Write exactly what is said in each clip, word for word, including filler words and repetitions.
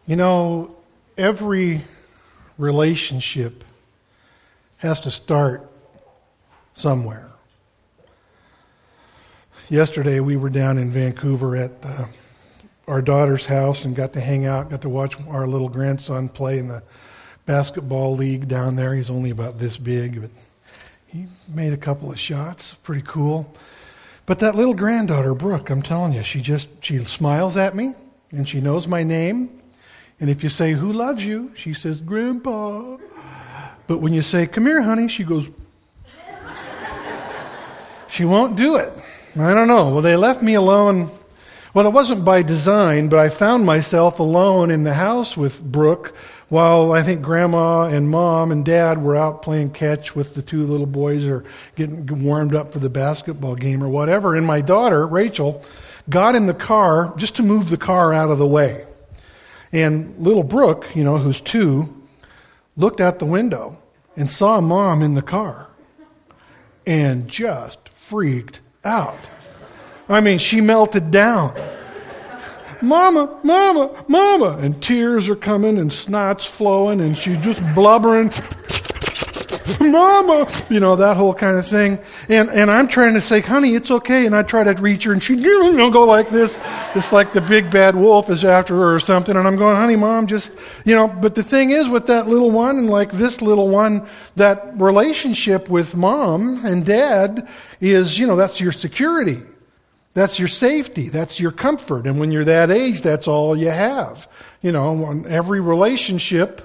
You know, every relationship has to start somewhere. Yesterday we were down in Vancouver at uh, our daughter's house and got to hang out, got to watch our little grandson play in the basketball league down there. He's only about this big, but he made a couple of shots. Pretty cool. But that little granddaughter, Brooke, I'm telling you, she just, she smiles at me and she knows my name. And if you say, "Who loves you?" she says, "Grandpa." But when you say, "Come here, honey," she goes, she won't do it. I don't know. Well, they left me alone. Well, it wasn't by design, but I found myself alone in the house with Brooke while I think Grandma and Mom and Dad were out playing catch with the two little boys or getting warmed up for the basketball game or whatever. And my daughter, Rachel, got in the car just to move the car out of the way. And little Brooke, you know, who's two, looked out the window and saw Mom in the car and just freaked out. I mean, she melted down. "Mama, Mama, Mama." And tears are coming and snot's flowing and she's just blubbering. "Mama," you know, that whole kind of thing. And and I'm trying to say, "Honey, it's okay." And I try to reach her and she, you know, go like this. It's like the big bad wolf is after her or something. And I'm going, "Honey, Mom, just," you know. But the thing is with that little one and like this little one, that relationship with Mom and Dad is, you know, that's your security. That's your safety. That's your comfort. And when you're that age, that's all you have. You know, every relationship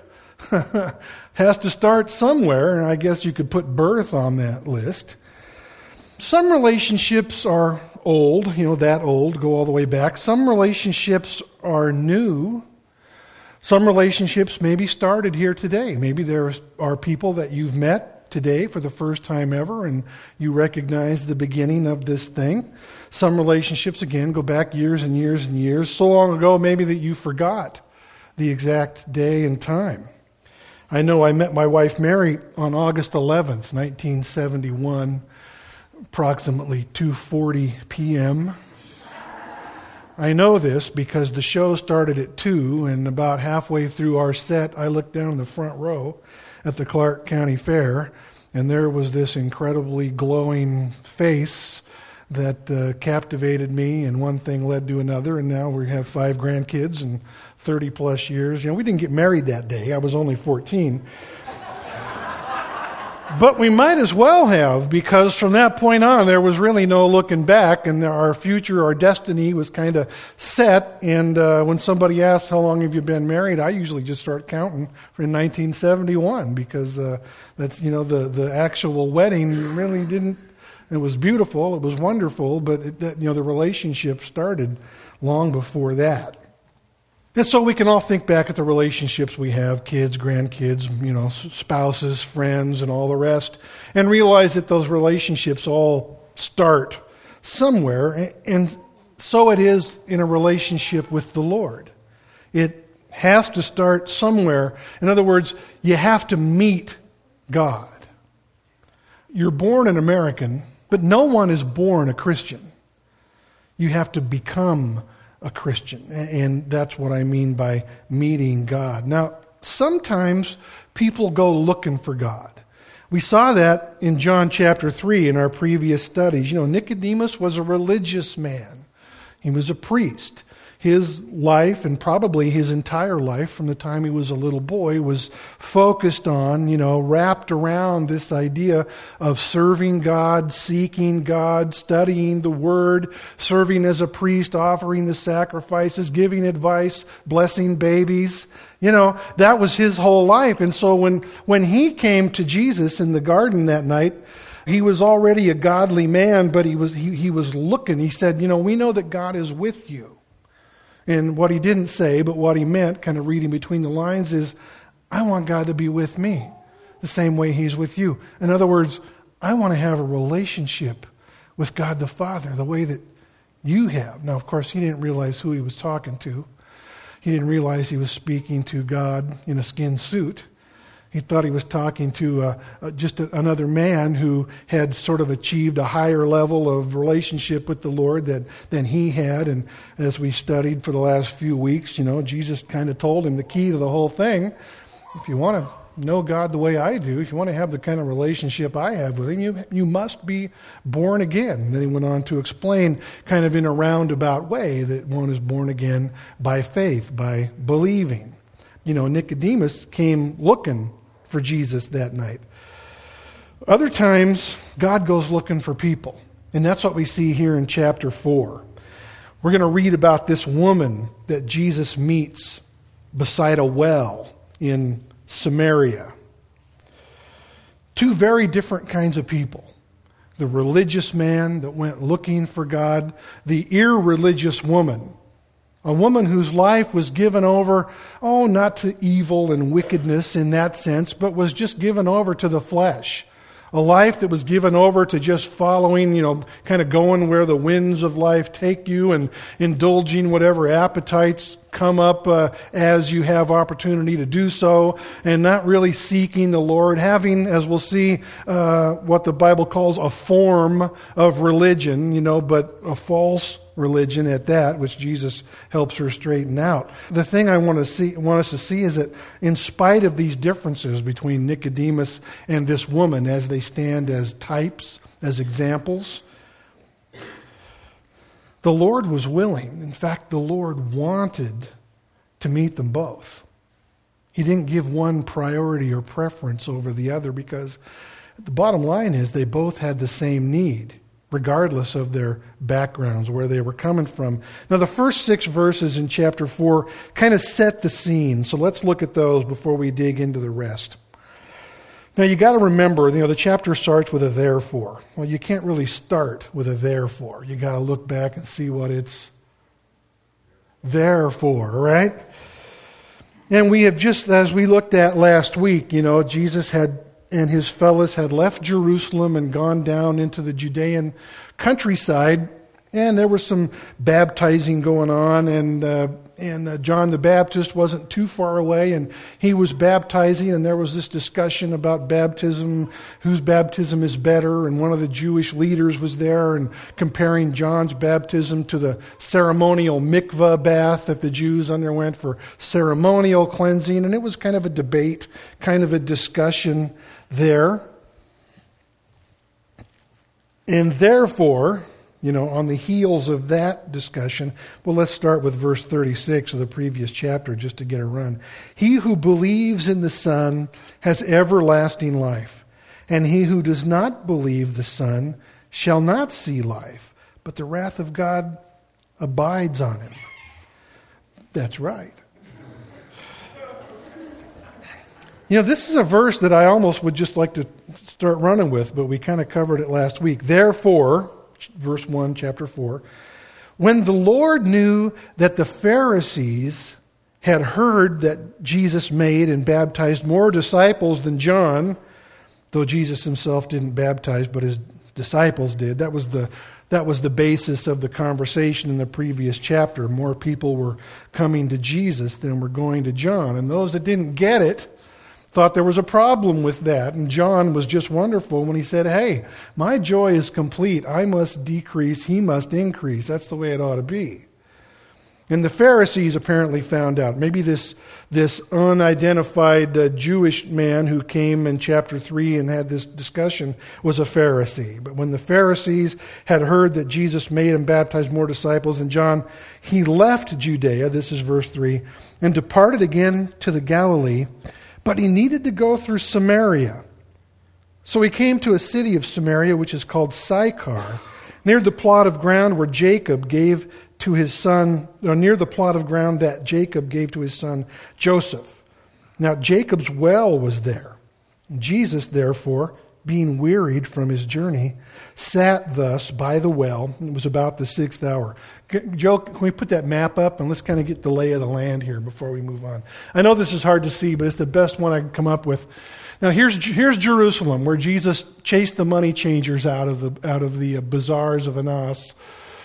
has to start somewhere, and I guess you could put birth on that list. Some relationships are old, you know, that old, go all the way back. Some relationships are new. Some relationships maybe started here today. Maybe there are people that you've met today for the first time ever, and you recognize the beginning of this thing. Some relationships, again, go back years and years and years, so long ago maybe that you forgot the exact day and time. I know I met my wife Mary on August eleventh, nineteen seventy-one, approximately two forty p.m. I know this because the show started at two, and about halfway through our set, I looked down the front row at the Clark County Fair, and there was this incredibly glowing face that uh, captivated me, and one thing led to another, and now we have five grandkids and thirty plus years. You know, we didn't get married that day. I was only fourteen. But we might as well have, because from that point on, there was really no looking back, and our future, our destiny was kind of set. And uh, when somebody asks, "How long have you been married?" I usually just start counting in nineteen seventy-one, because uh, that's, you know, the, the actual wedding really didn't. It was beautiful, it was wonderful, but it, that, you know, the relationship started long before that. And so we can all think back at the relationships we have, kids, grandkids, you know, spouses, friends, and all the rest, and realize that those relationships all start somewhere, and so it is in a relationship with the Lord. It has to start somewhere. In other words, you have to meet God. You're born an American, but no one is born a Christian. You have to become a Christian, and that's what I mean by meeting God. Now, sometimes people go looking for God. We saw that in John chapter three in our previous studies. You know, Nicodemus was a religious man. He was a priest. His life, and probably his entire life from the time he was a little boy, was focused on, you know, wrapped around this idea of serving God, seeking God, studying the Word, serving as a priest, offering the sacrifices, giving advice, blessing babies. You know, that was his whole life. And so when, when he came to Jesus in the garden that night, he was already a godly man, but he was he, he was looking. He said, you know, "We know that God is with you." And what he didn't say, but what he meant, kind of reading between the lines, is, I want God to be with me the same way he's with you. In other words, I want to have a relationship with God the Father the way that you have. Now, of course, he didn't realize who he was talking to. He didn't realize he was speaking to God in a skin suit. He thought he was talking to uh, uh, just a, another man who had sort of achieved a higher level of relationship with the Lord that, than he had. And as we studied for the last few weeks, you know, Jesus kind of told him the key to the whole thing. If you want to know God the way I do, if you want to have the kind of relationship I have with him, you, you must be born again. And then he went on to explain kind of in a roundabout way that one is born again by faith, by believing. You know, Nicodemus came looking for Jesus that night. Other times, God goes looking for people. And that's what we see here in chapter four. We're going to read about this woman that Jesus meets beside a well in Samaria. Two very different kinds of people. The religious man that went looking for God, the irreligious woman. A woman whose life was given over, oh, not to evil and wickedness in that sense, but was just given over to the flesh. A life that was given over to just following, you know, kind of going where the winds of life take you and indulging whatever appetites come up uh, as you have opportunity to do so, and not really seeking the Lord, having, as we'll see, uh, what the Bible calls a form of religion, you know, but a false religion at that, which Jesus helps her straighten out. The thing I want to see, want us to see is that in spite of these differences between Nicodemus and this woman, as they stand as types, as examples, the Lord was willing. In fact, the Lord wanted to meet them both. He didn't give one priority or preference over the other, because the bottom line is they both had the same need, regardless of their backgrounds, where they were coming from. Now, the first six verses in chapter four kind of set the scene. So let's look at those before we dig into the rest. Now, you got to remember, you know, the chapter starts with a therefore. Well, you can't really start with a therefore. You got to look back and see what it's there for, right? And we have just, as we looked at last week, you know, Jesus had and his fellows had left Jerusalem and gone down into the Judean countryside, and there was some baptizing going on, and uh, and uh, John the Baptist wasn't too far away, and he was baptizing, and there was this discussion about baptism, whose baptism is better, and one of the Jewish leaders was there and comparing John's baptism to the ceremonial mikvah bath that the Jews underwent for ceremonial cleansing, and it was kind of a debate, kind of a discussion there. And therefore, you know, on the heels of that discussion, well, let's start with verse thirty-six of the previous chapter just to get a run. He who believes in the Son has everlasting life, and he who does not believe the Son shall not see life, but the wrath of God abides on him. That's right. You know, this is a verse that I almost would just like to start running with, but we kind of covered it last week. Therefore, verse one, chapter four, when the Lord knew that the Pharisees had heard that Jesus made and baptized more disciples than John, though Jesus himself didn't baptize, but his disciples did. That was the that was the basis of the conversation in the previous chapter. More people were coming to Jesus than were going to John. And those that didn't get it thought there was a problem with that. And John was just wonderful when he said, hey, my joy is complete. I must decrease, he must increase. That's the way it ought to be. And the Pharisees apparently found out. Maybe this, this unidentified uh, Jewish man who came in chapter three and had this discussion was a Pharisee. But when the Pharisees had heard that Jesus made and baptized more disciples than John, he left Judea, this is verse three, and departed again to the Galilee. But he needed to go through Samaria. So he came to a city of Samaria, which is called Sychar, near the plot of ground where Jacob gave to his son, or near the plot of ground that Jacob gave to his son Joseph. Now Jacob's well was there. Jesus, therefore, being wearied from his journey, sat thus by the well. It was about the sixth hour. Joe, can we put that map up and let's kind of get the lay of the land here before we move on? I know this is hard to see, but it's the best one I can come up with. Now here's here's Jerusalem, where Jesus chased the money changers out of the out of the bazaars of Anas.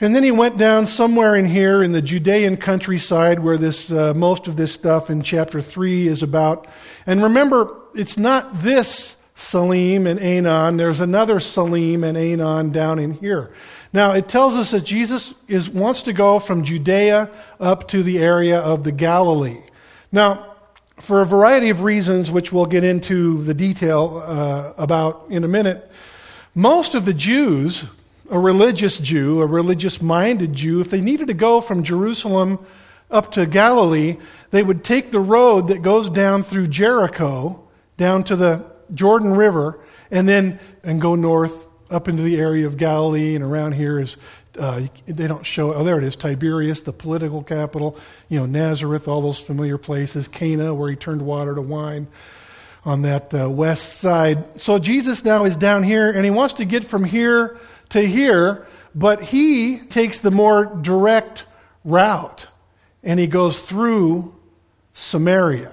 And then he went down somewhere in here in the Judean countryside where this uh, most of this stuff in chapter three is about. And remember, it's not this Salim and Aenon. There's another Salim and Aenon down in here. Now, it tells us that Jesus is wants to go from Judea up to the area of the Galilee. Now, for a variety of reasons, which we'll get into the detail uh, about in a minute, most of the Jews, a religious Jew, a religious-minded Jew, if they needed to go from Jerusalem up to Galilee, they would take the road that goes down through Jericho, down to the Jordan River, and then and go north up into the area of Galilee. And around here is, uh, they don't show, oh, there it is, Tiberias, the political capital, you know, Nazareth, all those familiar places, Cana, where he turned water to wine on that uh, west side. So Jesus now is down here, and he wants to get from here to here, but he takes the more direct route, and he goes through Samaria.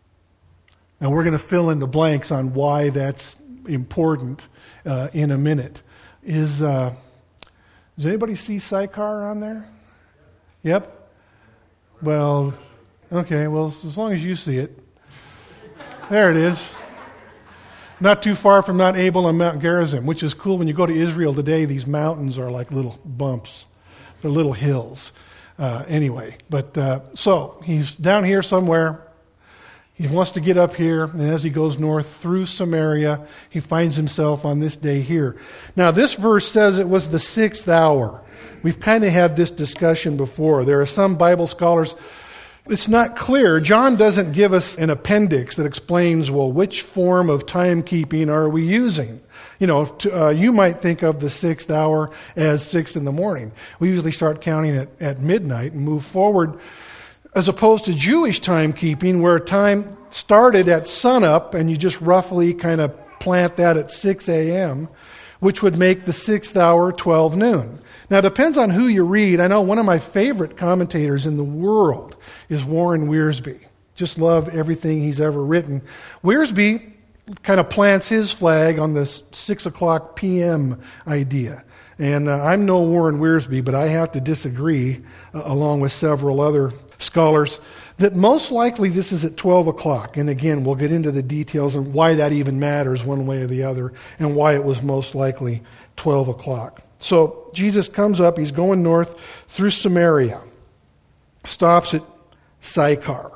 And we're going to fill in the blanks on why that's important uh, in a minute. Is uh, does anybody see Sychar on there? Yep. Well, okay. Well, as long as you see it, there it is. Not too far from Mount Abel and Mount Gerizim, which is cool. When you go to Israel today, these mountains are like little bumps. They're little hills. Uh, anyway, but uh, so he's down here somewhere. He wants to get up here, and as he goes north through Samaria, he finds himself on this day here. Now, this verse says it was the sixth hour. We've kind of had this discussion before. There are some Bible scholars. It's not clear. John doesn't give us an appendix that explains, well, which form of timekeeping are we using? You know, to, uh, you might think of the sixth hour as six in the morning. We usually start counting at, at midnight and move forward, as opposed to Jewish timekeeping, where time started at sunup and you just roughly kind of plant that at six a.m., which would make the sixth hour twelve noon. Now, it depends on who you read. I know one of my favorite commentators in the world is Warren Wiersbe. Just love everything he's ever written. Wiersbe kind of plants his flag on the six o'clock p.m. idea. And uh, I'm no Warren Wiersbe, but I have to disagree, uh, along with several other scholars, that most likely this is at twelve o'clock. And again, we'll get into the details of why that even matters one way or the other, and why it was most likely twelve o'clock. So Jesus comes up, he's going north through Samaria, stops at Sychar.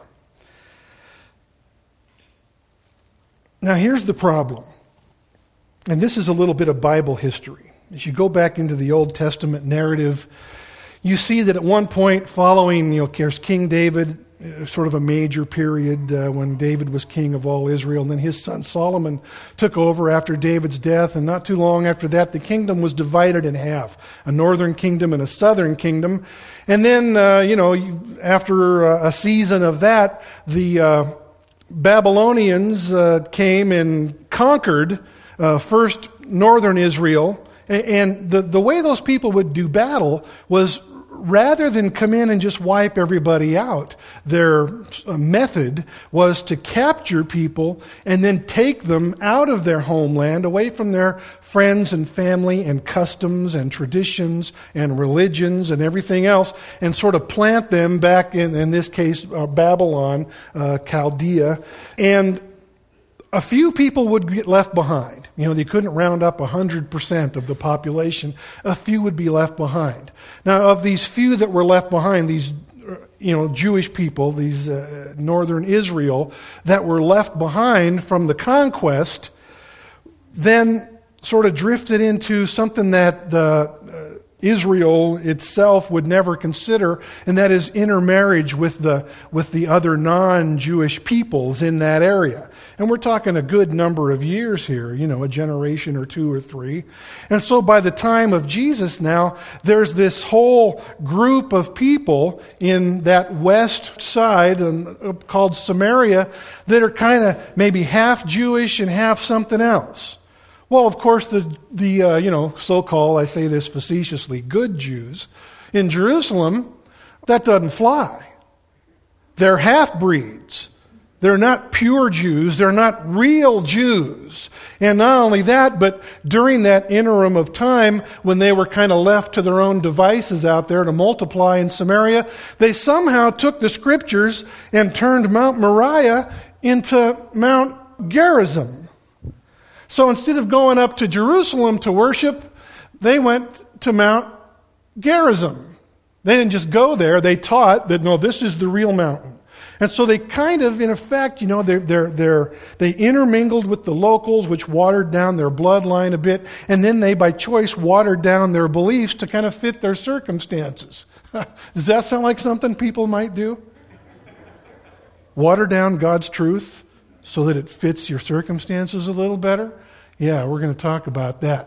Now here's the problem, and this is a little bit of Bible history. As you go back into the Old Testament narrative, you see that at one point following, you know, there's King David, sort of a major period uh, when David was king of all Israel, and then his son Solomon took over after David's death, and not too long after that the kingdom was divided in half, a northern kingdom and a southern kingdom. And then, uh, you know, after uh, a season of that, the uh, Babylonians uh, came and conquered uh, first northern Israel, and the, the way those people would do battle was, rather than come in and just wipe everybody out, their method was to capture people and then take them out of their homeland, away from their friends and family and customs and traditions and religions and everything else, and sort of plant them back in, in this case, uh, Babylon, uh, Chaldea. And a few people would get left behind. You know, they couldn't round up one hundred percent of the population. A few would be left behind. Now, of these few that were left behind, these, you know, Jewish people, these uh, northern Israel, that were left behind from the conquest, then sort of drifted into something that the uh, Israel itself would never consider, and that is intermarriage with the with the other non-Jewish peoples in that area. And we're talking a good number of years here, you know, a generation or two or three. And so by the time of Jesus now, there's this whole group of people in that west side called Samaria that are kind of maybe half Jewish and half something else. Well, of course, the, the uh, you know, so-called, I say this facetiously, good Jews in Jerusalem, that doesn't fly. They're half-breeds. They're not pure Jews. They're not real Jews. And not only that, but during that interim of time when they were kind of left to their own devices out there to multiply in Samaria, they somehow took the scriptures and turned Mount Moriah into Mount Gerizim. So instead of going up to Jerusalem to worship, they went to Mount Gerizim. They didn't just go there. They taught that, no, this is the real mountain. And so they kind of, in effect, you know, they're, they're, they're, they intermingled with the locals, which watered down their bloodline a bit, and then they, by choice, watered down their beliefs to kind of fit their circumstances. Does that sound like something people might do? Water down God's truth so that it fits your circumstances a little better? Yeah, we're going to talk about that.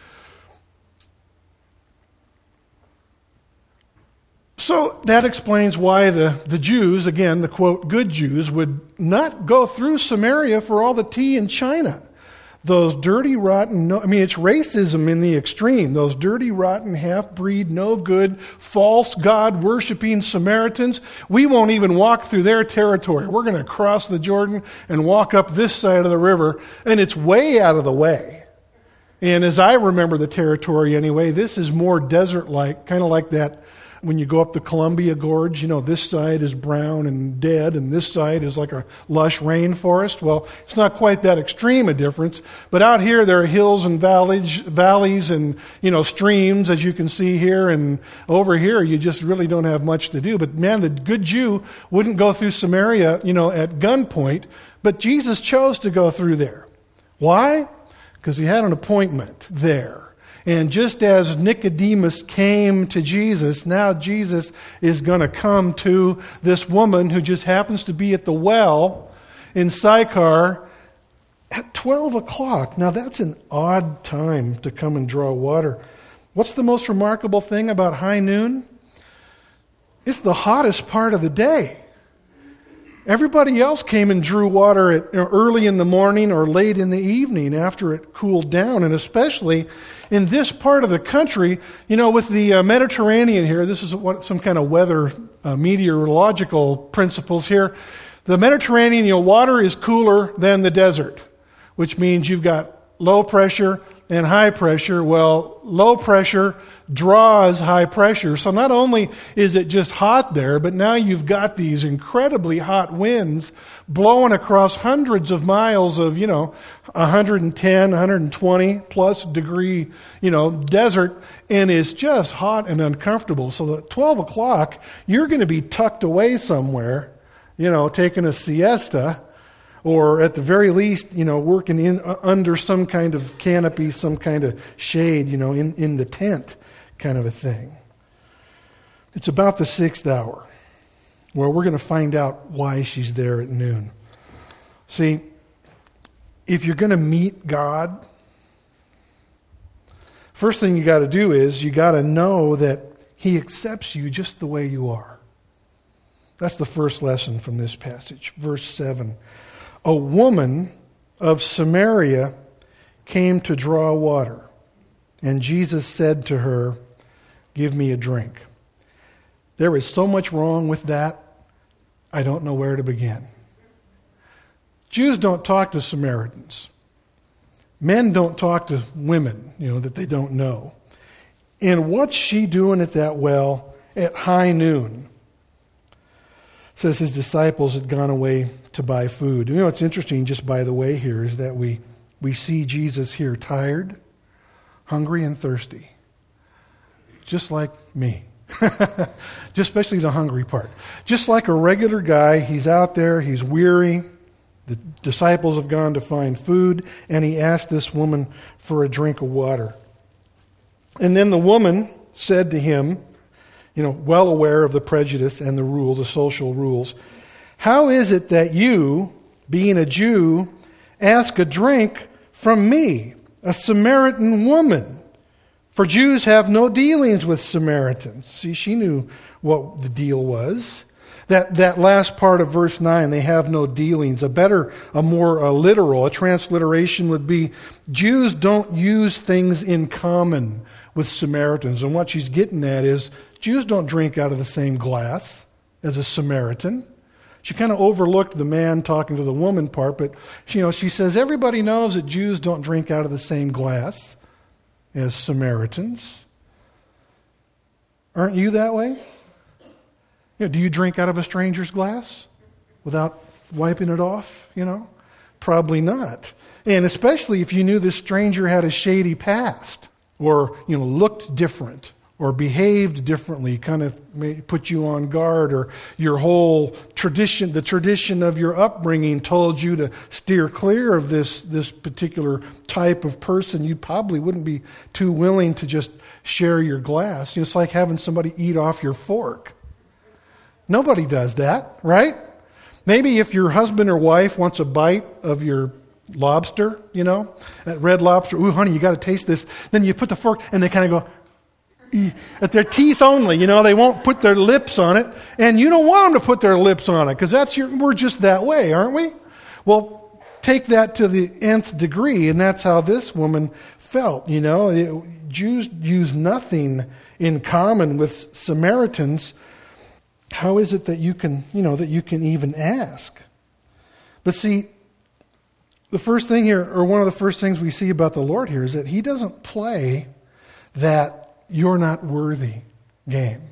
So that explains why the, the Jews, again, the quote, good Jews, would not go through Samaria for all the tea in China. Those dirty, rotten, no, I mean, it's racism in the extreme. Those dirty, rotten, half-breed, no good, false God-worshiping Samaritans, we won't even walk through their territory. We're going to cross the Jordan and walk up this side of the river, and it's way out of the way. And as I remember the territory anyway, this is more desert-like, kind of like that. When you go up the Columbia Gorge, you know, this side is brown and dead, and this side is like a lush rainforest. Well, it's not quite that extreme a difference, but out here there are hills and valleys, valleys and, you know, streams, as you can see here, and over here you just really don't have much to do. But man, the good Jew wouldn't go through Samaria, you know, at gunpoint, but Jesus chose to go through there. Why? Because he had an appointment there. And just as Nicodemus came to Jesus, now Jesus is going to come to this woman who just happens to be at the well in Sychar at twelve o'clock. Now that's an odd time to come and draw water. What's the most remarkable thing about high noon? It's the hottest part of the day. Everybody else came and drew water at early in the morning or late in the evening after it cooled down, and especially in this part of the country, you know, with the uh, Mediterranean here, this is what some kind of weather uh, meteorological principles here. The Mediterranean, you know, water is cooler than the desert, which means you've got low pressure and high pressure. Well, low pressure draws high pressure. So not only is it just hot there, but now you've got these incredibly hot winds blowing across hundreds of miles of, you know, one hundred ten, one hundred twenty plus degree, you know, desert, and it's just hot and uncomfortable. So at twelve o'clock, you're going to be tucked away somewhere, you know, taking a siesta, or at the very least, you know, working in uh, under some kind of canopy, some kind of shade, you know, in, in the tent kind of a thing. It's about the sixth hour. Well, we're going to find out why she's there at noon. See, if you're going to meet God, first thing you got to do is you got to know that he accepts you just the way you are. That's the first lesson from this passage. Verse seven. A woman of Samaria came to draw water, and Jesus said to her, "Give me a drink." There is so much wrong with that, I don't know where to begin. Jews don't talk to Samaritans. Men don't talk to women, you know, that they don't know. And what's she doing at that well at high noon? It says his disciples had gone away to buy food. You know what's interesting, just by the way, here is that we, we see Jesus here tired, hungry, and thirsty. Just like me. Just especially the hungry part. Just like a regular guy, he's out there, he's weary. The disciples have gone to find food, and he asked this woman for a drink of water. And then the woman said to him, you know, well aware of the prejudice and the rules, the social rules, "How is it that you, being a Jew, ask a drink from me, a Samaritan woman? For Jews have no dealings with Samaritans." See, she knew what the deal was. That that last part of verse nine, they have no dealings. A better, a more a literal, a transliteration would be, Jews don't use things in common with Samaritans. And what she's getting at is, Jews don't drink out of the same glass as a Samaritan. She kind of overlooked the man talking to the woman part, but she, you know, she says, everybody knows that Jews don't drink out of the same glass as Samaritans. Aren't you that way? You know, do you drink out of a stranger's glass without wiping it off, you know? Probably not. And especially if you knew this stranger had a shady past or, you know, looked different or behaved differently, kind of may put you on guard, or your whole tradition, the tradition of your upbringing told you to steer clear of this, this particular type of person, you probably wouldn't be too willing to just share your glass. You know, it's like having somebody eat off your fork. Nobody does that, right? Maybe if your husband or wife wants a bite of your lobster, you know, at Red Lobster, ooh, honey, you got to taste this. Then you put the fork, and they kind of go, at their teeth only, you know, they won't put their lips on it, and you don't want them to put their lips on it, because that's your, we're just that way, aren't we? Well, take that to the nth degree, and that's how this woman felt, you know. It, Jews use nothing in common with Samaritans. How is it that you can, you know, that you can even ask? But see, the first thing here, or one of the first things we see about the Lord here, is that He doesn't play that you're not worthy game.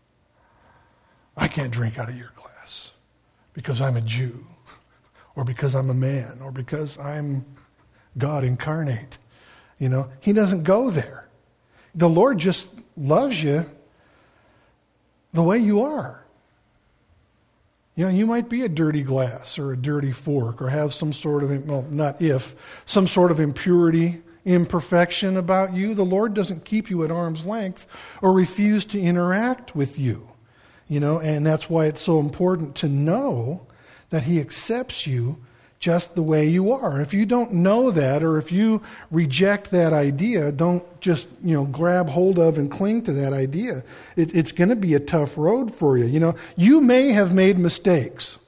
I can't drink out of your glass because I'm a Jew, or because I'm a man, or because I'm God incarnate. You know, He doesn't go there. The Lord just loves you the way you are. You know, you might be a dirty glass or a dirty fork, or have some sort of, well, not if, some sort of impurity, imperfection about you. The Lord doesn't keep you at arm's length or refuse to interact with you. You know, and that's why it's so important to know that He accepts you just the way you are. If you don't know that, or if you reject that idea, don't just, you know, grab hold of and cling to that idea. It, it's going to be a tough road for you. You know, you may have made mistakes,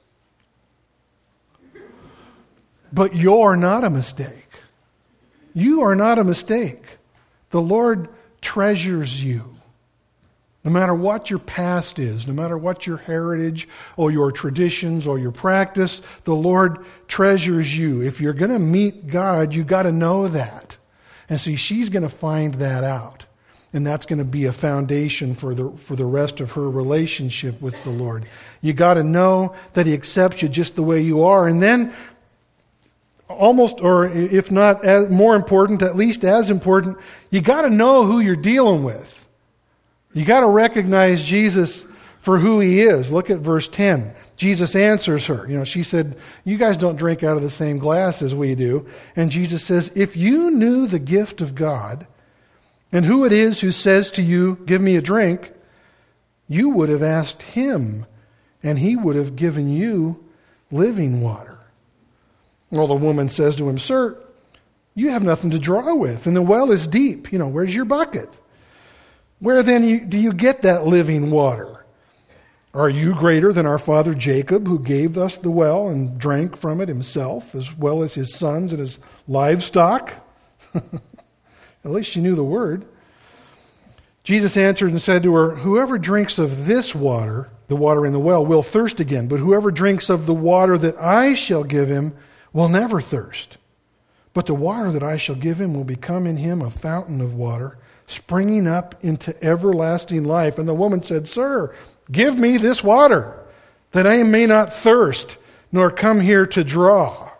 but you're not a mistake. You are not a mistake. The Lord treasures you. No matter what your past is, no matter what your heritage or your traditions or your practice, the Lord treasures you. If you're going to meet God, you got to know that. And see, she's going to find that out. And that's going to be a foundation for the for the rest of her relationship with the Lord. You got to know that He accepts you just the way you are. And then almost, or if not as, more important, at least as important, you got to know who you're dealing with. You got to recognize Jesus for who He is. Look at verse ten. Jesus answers her. You know, she said, you guys don't drink out of the same glass as we do. And Jesus says, if you knew the gift of God and who it is who says to you, give me a drink, you would have asked Him, and He would have given you living water. Well, the woman says to Him, sir, you have nothing to draw with, and the well is deep. You know, where's your bucket? Where then you, do you get that living water? Are you greater than our father Jacob, who gave us the well and drank from it himself, as well as his sons and his livestock? At least she knew the word. Jesus answered and said to her, whoever drinks of this water, the water in the well, will thirst again. But whoever drinks of the water that I shall give him will never thirst. But the water that I shall give him will become in him a fountain of water, springing up into everlasting life. And the woman said, sir, give me this water, that I may not thirst, nor come here to draw.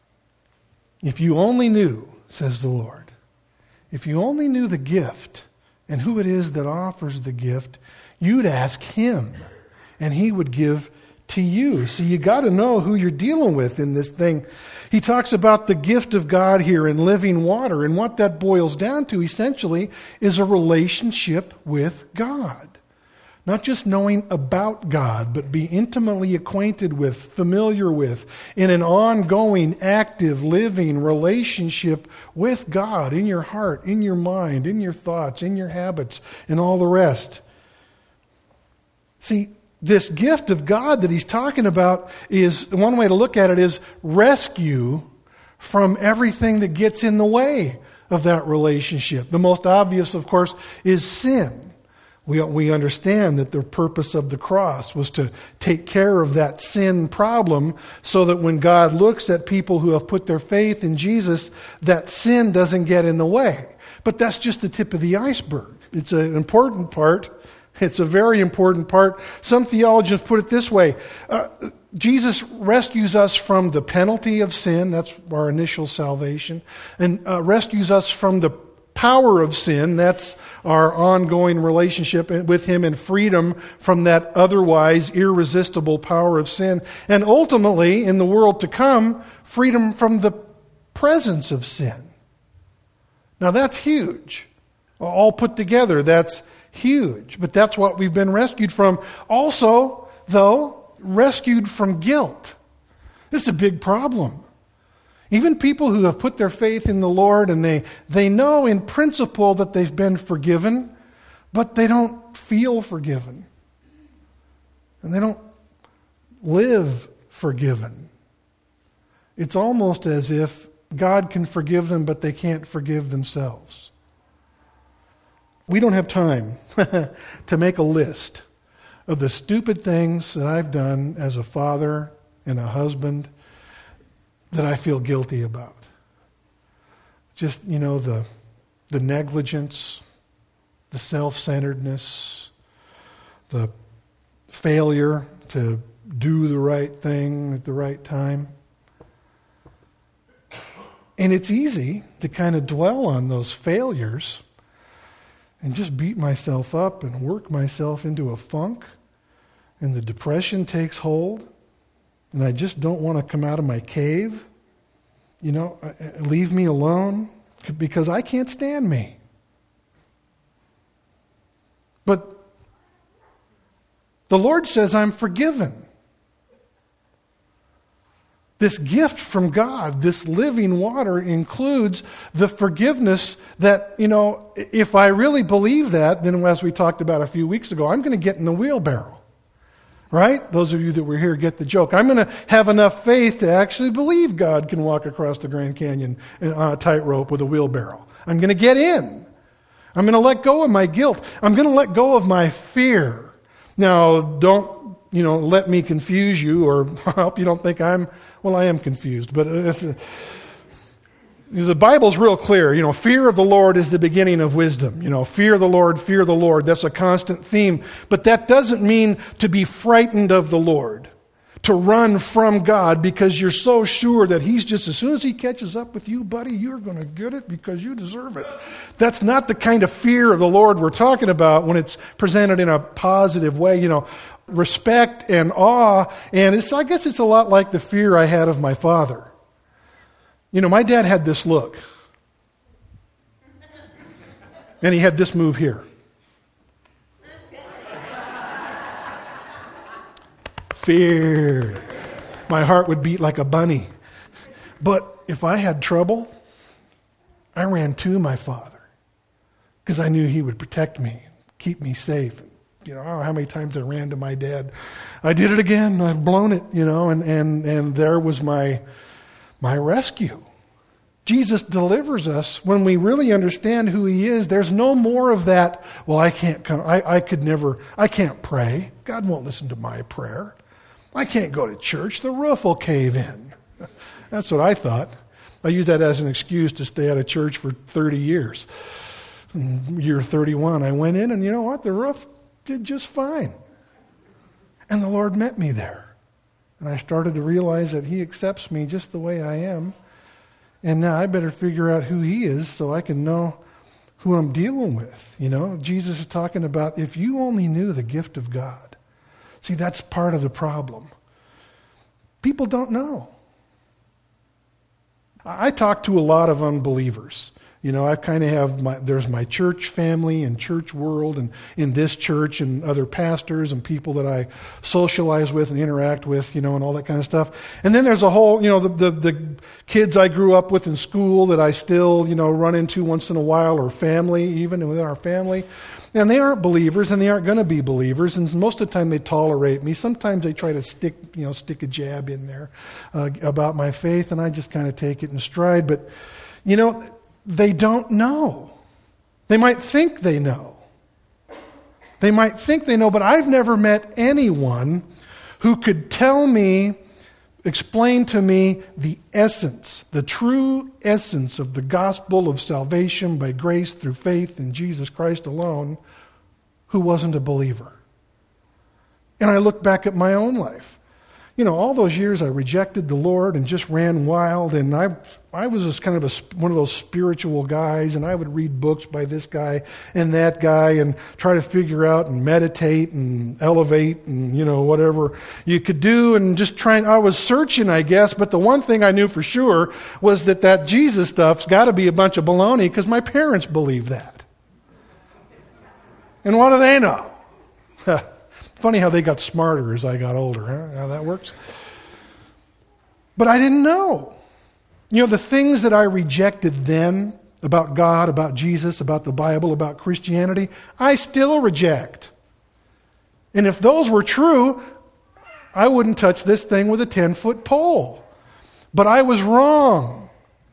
If you only knew, says the Lord, if you only knew the gift and who it is that offers the gift, you'd ask Him, and He would give to you. So you got to know who you're dealing with in this thing. He talks about the gift of God here in living water, and what that boils down to essentially is a relationship with God. Not just knowing about God, but be intimately acquainted with, familiar with, in an ongoing, active, living relationship with God in your heart, in your mind, in your thoughts, in your habits, and all the rest. See, this gift of God that he's talking about is, one way to look at it is rescue from everything that gets in the way of that relationship. The most obvious, of course, is sin. We, we understand that the purpose of the cross was to take care of that sin problem so that when God looks at people who have put their faith in Jesus, that sin doesn't get in the way. But that's just the tip of the iceberg. It's an important part. It's a very important part. Some theologians put it this way. Uh, Jesus rescues us from the penalty of sin. That's our initial salvation. And uh, rescues us from the power of sin. That's our ongoing relationship with Him and freedom from that otherwise irresistible power of sin. And ultimately, in the world to come, freedom from the presence of sin. Now that's huge. All put together, that's huge. But that's what we've been rescued from. Also, though, rescued from guilt. This is a big problem. Even people who have put their faith in the Lord and they, they know in principle that they've been forgiven, but they don't feel forgiven. And they don't live forgiven. It's almost as if God can forgive them, but they can't forgive themselves. We don't have time to make a list of the stupid things that I've done as a father and a husband that I feel guilty about. Just, you know, the the negligence, the self-centeredness, the failure to do the right thing at the right time. And it's easy to kind of dwell on those failures and just beat myself up and work myself into a funk, and the depression takes hold. And I just don't want to come out of my cave. You know, leave me alone because I can't stand me. But the Lord says I'm forgiven. This gift from God, this living water, includes the forgiveness that, you know, if I really believe that, then as we talked about a few weeks ago, I'm going to get in the wheelbarrow. Right? Those of you that were here get the joke. I'm going to have enough faith to actually believe God can walk across the Grand Canyon on a tightrope with a wheelbarrow. I'm going to get in. I'm going to let go of my guilt. I'm going to let go of my fear. Now, don't, you know, let me confuse you, or I hope you don't think I'm, well, I am confused. But if, the Bible's real clear. You know, fear of the Lord is the beginning of wisdom. You know, fear the Lord, fear the Lord. That's a constant theme. But that doesn't mean to be frightened of the Lord, to run from God because you're so sure that He's just, as soon as He catches up with you, buddy, you're going to get it because you deserve it. That's not the kind of fear of the Lord we're talking about when it's presented in a positive way. You know, respect and awe. And it's, I guess it's a lot like the fear I had of my father. You know, my dad had this look. And he had this move here. Fear. My heart would beat like a bunny. But if I had trouble, I ran to my father because I knew he would protect me, keep me safe. You know, I don't know how many times I ran to my dad. I did it again. I've blown it, you know, and, and, and there was my... my rescue. Jesus delivers us when we really understand who He is. There's no more of that, well, I can't come, I, I could never, I can't pray. God won't listen to my prayer. I can't go to church. The roof will cave in. That's what I thought. I used that as an excuse to stay out of church for thirty years. In year thirty-one, I went in and you know what? The roof did just fine. And the Lord met me there. And I started to realize that He accepts me just the way I am. And now I better figure out who He is so I can know who I'm dealing with. You know, Jesus is talking about if you only knew the gift of God. See, that's part of the problem. People don't know. I talk to a lot of unbelievers. You know, I kind of have my, there's my church family and church world and in this church and other pastors and people that I socialize with and interact with, you know, and all that kind of stuff. And then there's a whole, you know, the, the, the kids I grew up with in school that I still, you know, run into once in a while, or family, even within our family. And they aren't believers and they aren't going to be believers. And most of the time they tolerate me. Sometimes they try to stick, you know, stick a jab in there uh, about my faith, and I just kind of take it in stride. But, you know, they don't know. They might think they know. They might think they know, but I've never met anyone who could tell me, explain to me the essence, the true essence of the gospel of salvation by grace through faith in Jesus Christ alone, who wasn't a believer. And I look back at my own life. You know, all those years I rejected the Lord and just ran wild, and I I was just kind of a, one of those spiritual guys, and I would read books by this guy and that guy and try to figure out and meditate and elevate and, you know, whatever you could do, and just trying, I was searching, I guess, but the one thing I knew for sure was that that Jesus stuff's got to be a bunch of baloney because my parents believe that. And what do they know? Funny how they got smarter as I got older, huh? How that works. But I didn't know. You know, the things that I rejected then about God, about Jesus, about the Bible, about Christianity, I still reject. And if those were true, I wouldn't touch this thing with a ten-foot pole. But I was wrong.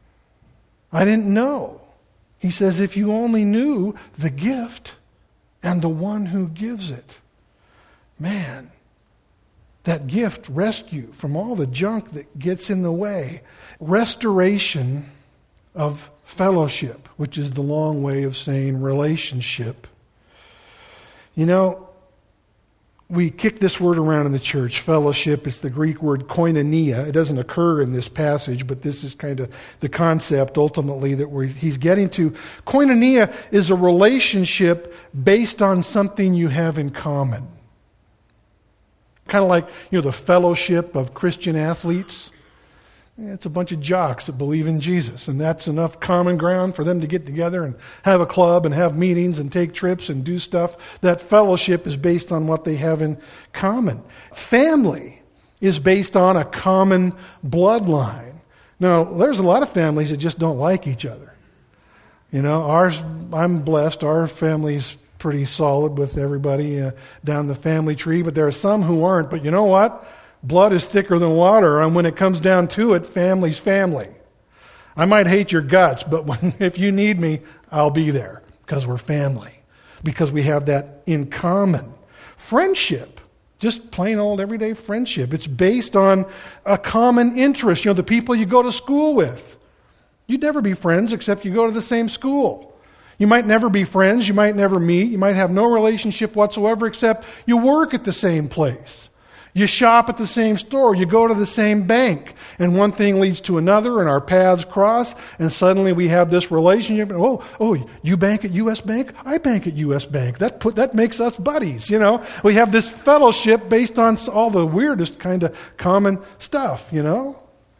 I didn't know. He says, if you only knew the gift and the one who gives it. Man, that gift rescue from all the junk that gets in the way. Restoration of fellowship, which is the long way of saying relationship. You know, we kick this word around in the church, fellowship. It's the Greek word koinonia. It doesn't occur in this passage, but this is kind of the concept ultimately that we're, he's getting to. Koinonia is a relationship based on something you have in common. Kind of like, you know, the fellowship of Christian athletes. It's a bunch of jocks that believe in Jesus, and that's enough common ground for them to get together and have a club and have meetings and take trips and do stuff. That fellowship is based on what they have in common. Family is based on a common bloodline. Now, there's a lot of families that just don't like each other. You know, ours, I'm blessed, our family's pretty solid with everybody uh, down the family tree, but there are some who aren't. But you know what? Blood is thicker than water, and when it comes down to it, family's family. I might hate your guts, but when, if you need me, I'll be there because we're family, because we have that in common. Friendship, just plain old everyday friendship. It's based on a common interest. You know, the people you go to school with. You'd never be friends except you go to the same school. You might never be friends. You might never meet. You might have no relationship whatsoever except you work at the same place. You shop at the same store. You go to the same bank. And one thing leads to another, and our paths cross, and suddenly we have this relationship. Oh, oh, you bank at U S Bank? I bank at U S Bank. That put that makes us buddies, you know. We have this fellowship based on all the weirdest kind of common stuff, you know.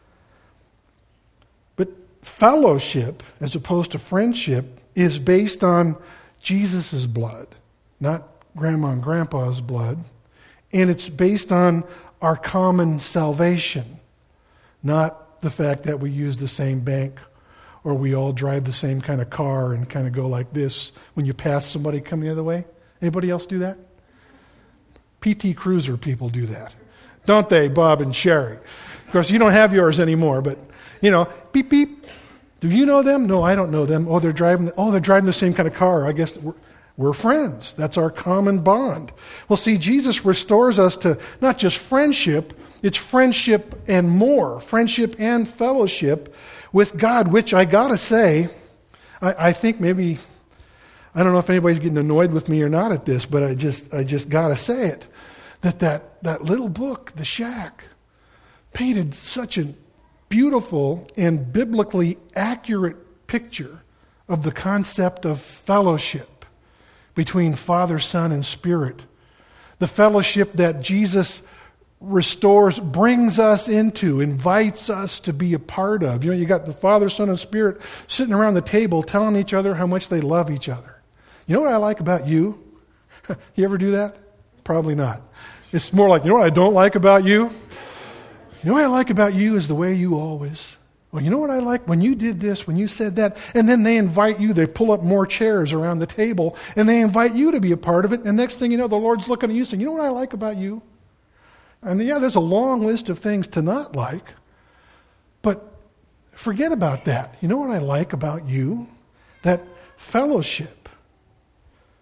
But fellowship, as opposed to friendship, is based on Jesus' blood, not grandma and grandpa's blood. And it's based on our common salvation, not the fact that we use the same bank or we all drive the same kind of car and kind of go like this when you pass somebody coming the other way. Anybody else do that? P T Cruiser people do that. Don't they, Bob and Sherry? Of course, you don't have yours anymore, but, you know, beep, beep. Do you know them? No, I don't know them. Oh, they're driving. Oh, they're driving the same kind of car. I guess we're, we're friends. That's our common bond. Well, see, Jesus restores us to not just friendship. It's friendship and more, friendship and fellowship with God. Which I gotta say, I, I think maybe I don't know if anybody's getting annoyed with me or not at this, but I just I just gotta say it that that that little book, The Shack, painted such a beautiful and biblically accurate picture of the concept of fellowship between Father, Son, and Spirit. The fellowship that Jesus restores, brings us into, invites us to be a part of. You know, you got the Father, Son, and Spirit sitting around the table telling each other how much they love each other. You know what I like about you? You ever do that? Probably not. It's more like, you know what I don't like about you? You know what I like about you is the way you always. Well, you know what I like? When you did this, when you said that, and then they invite you, they pull up more chairs around the table, and they invite you to be a part of it, and the next thing you know, the Lord's looking at you saying, you know what I like about you? And yeah, there's a long list of things to not like, but forget about that. You know what I like about you? That fellowship.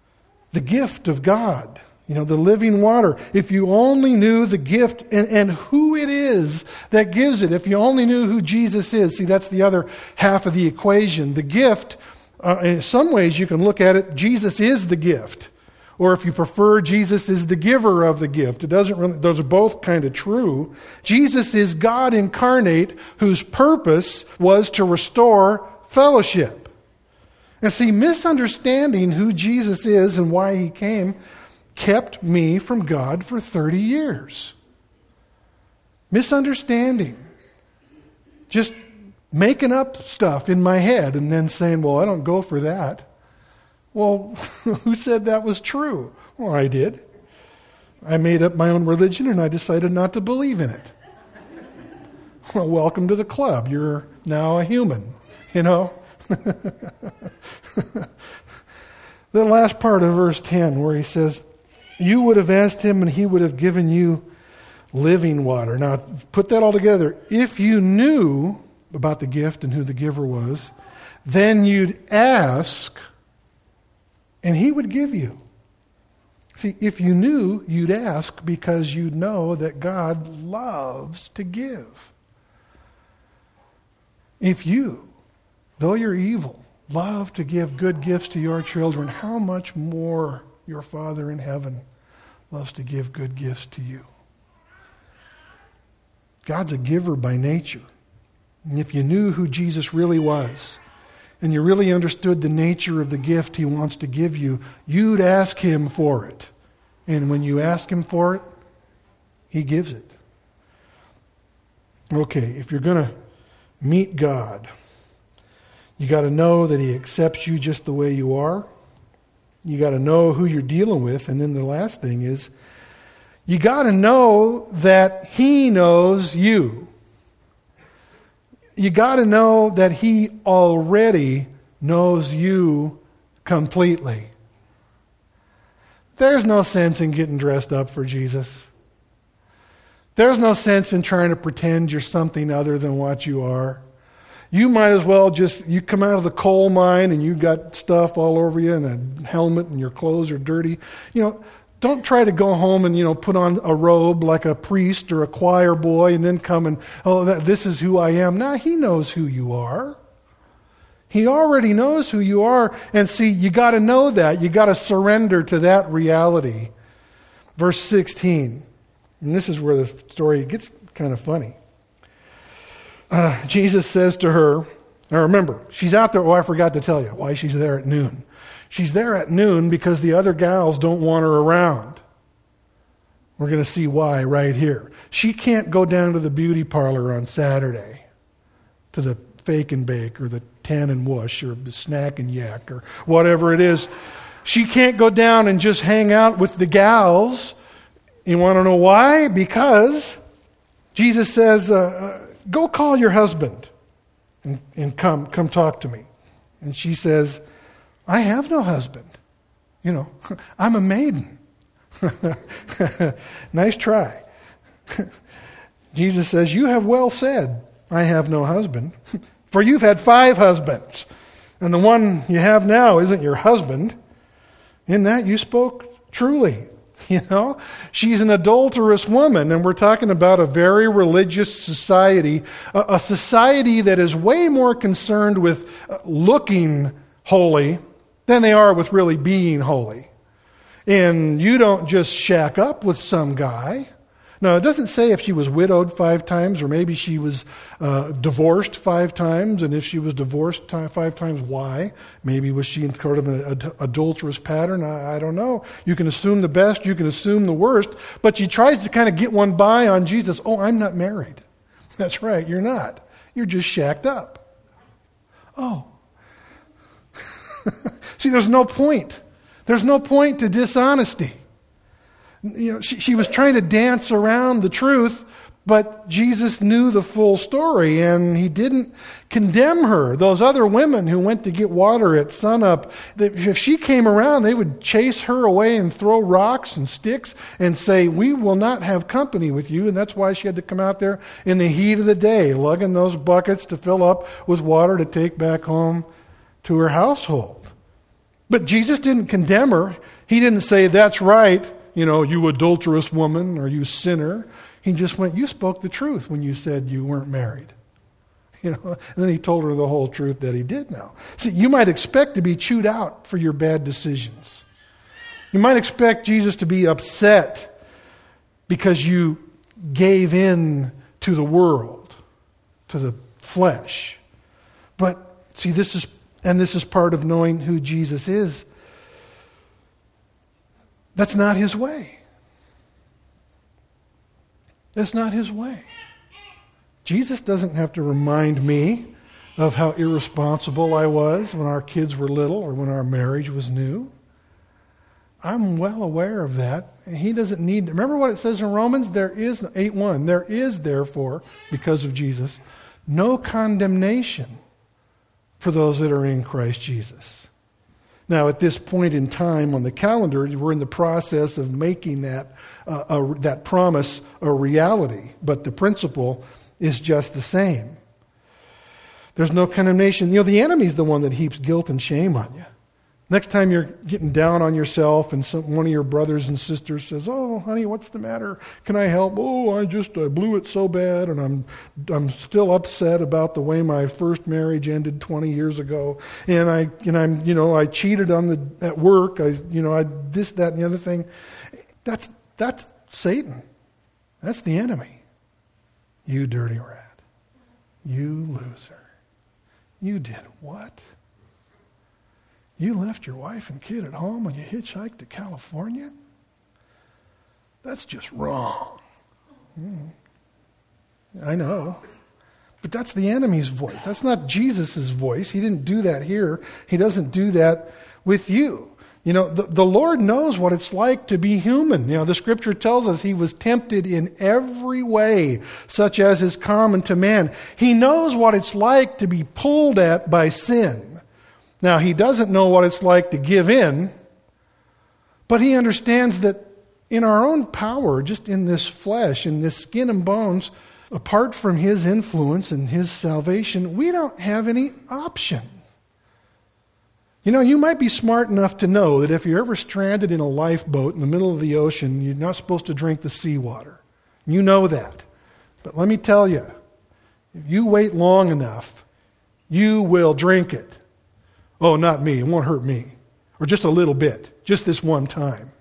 the gift of God, you know, the living water. If you only knew the gift and, and who it is that gives it, if you only knew who Jesus is, see, that's the other half of the equation. The gift, uh, in some ways you can look at it, Jesus is the gift. Or if you prefer, Jesus is the giver of the gift. It doesn't really, those are both kind of true. Jesus is God incarnate whose purpose was to restore fellowship. And see, misunderstanding who Jesus is and why he came kept me from God for thirty years. Misunderstanding. Just making up stuff in my head and then saying, well, I don't go for that. Well, who said that was true? Well, I did. I made up my own religion and I decided not to believe in it. Well, welcome to the club. You're now a human, you know. The last part of verse ten where he says, you would have asked him and he would have given you living water. Now, put that all together. If you knew about the gift and who the giver was, then you'd ask and he would give you. See, if you knew, you'd ask because you know that God loves to give. If you, though you're evil, love to give good gifts to your children, how much more your Father in heaven loves to give good gifts to you. God's a giver by nature. And if you knew who Jesus really was, and you really understood the nature of the gift he wants to give you, you'd ask him for it. And when you ask him for it, he gives it. Okay, if you're going to meet God, you got to know that he accepts you just the way you are. You got to know who you're dealing with. And then the last thing is, you got to know that he knows you. You got to know that he already knows you completely. There's no sense in getting dressed up for Jesus. There's no sense in trying to pretend you're something other than what you are. You might as well just, you come out of the coal mine and you got stuff all over you and a helmet and your clothes are dirty. You know, don't try to go home and, you know, put on a robe like a priest or a choir boy and then come and, oh, that, this is who I am. Nah, he knows who you are. He already knows who you are. And see, you got to know that. You got to surrender to that reality. Verse sixteen. And this is where the story gets kind of funny. Uh, Jesus says to her, now remember, she's out there, oh, I forgot to tell you why she's there at noon. She's there at noon because the other gals don't want her around. We're going to see why right here. She can't go down to the beauty parlor on Saturday, to the Fake and Bake or the Tan and Whoosh or the Snack and Yak or whatever it is. She can't go down and just hang out with the gals. You want to know why? Because Jesus says, uh, go call your husband and, and come, come talk to me. And she says, I have no husband. You know, I'm a maiden. Nice try. Jesus says, you have well said, I have no husband. For you've had five husbands, and the one you have now isn't your husband. In that you spoke truly. You know, she's an adulterous woman, and we're talking about a very religious society, a, a society that is way more concerned with looking holy than they are with really being holy. And you don't just shack up with some guy. No, it doesn't say if she was widowed five times, or maybe she was uh, divorced five times, and if she was divorced t- five times, why? Maybe was she in sort of an ad- adulterous pattern? I, I don't know. You can assume the best, you can assume the worst, but she tries to kind of get one by on Jesus. Oh, I'm not married. That's right, you're not. You're just shacked up. Oh. See, there's no point. There's no point to dishonesty. You know, she, she was trying to dance around the truth, but Jesus knew the full story, and he didn't condemn her. Those other women who went to get water at sunup, if she came around, they would chase her away and throw rocks and sticks and say, we will not have company with you. And that's why she had to come out there in the heat of the day, lugging those buckets to fill up with water to take back home to her household. But Jesus didn't condemn her. He didn't say, that's right, you know, you adulterous woman or you sinner. He just went, you spoke the truth when you said you weren't married. You know, and then he told her the whole truth that he did know. See, you might expect to be chewed out for your bad decisions. You might expect Jesus to be upset because you gave in to the world, to the flesh. But see, this is, and this is part of knowing who Jesus is. That's not his way. That's not his way. Jesus doesn't have to remind me of how irresponsible I was when our kids were little or when our marriage was new. I'm well aware of that. He doesn't need to. Remember what it says in Romans? There is, eight one, there is therefore, because of Jesus, no condemnation for those that are in Christ Jesus. Now, at this point in time on the calendar, we're in the process of making that uh, a, that promise a reality, but the principle is just the same. There's no condemnation. You know, the enemy's the one that heaps guilt and shame on you. Next time you're getting down on yourself and some, one of your brothers and sisters says, oh, honey, what's the matter? Can I help? Oh, I just I blew it so bad, and I'm I'm still upset about the way my first marriage ended twenty years ago. And I and I'm you know I cheated on the at work. I you know I this that and the other thing. That's that's Satan. That's the enemy. You dirty rat. You loser. You did what? You left your wife and kid at home and you hitchhiked to California? That's just wrong. Mm. I know. But that's the enemy's voice. That's not Jesus' voice. He didn't do that here. He doesn't do that with you. You know, the, the Lord knows what it's like to be human. You know, the scripture tells us he was tempted in every way, such as is common to man. He knows what it's like to be pulled at by sin. Now, he doesn't know what it's like to give in, but he understands that in our own power, just in this flesh, in this skin and bones, apart from his influence and his salvation, we don't have any option. You know, you might be smart enough to know that if you're ever stranded in a lifeboat in the middle of the ocean, you're not supposed to drink the seawater. You know that. But let me tell you, if you wait long enough, you will drink it. Oh, not me. It won't hurt me. Or just a little bit. Just this one time.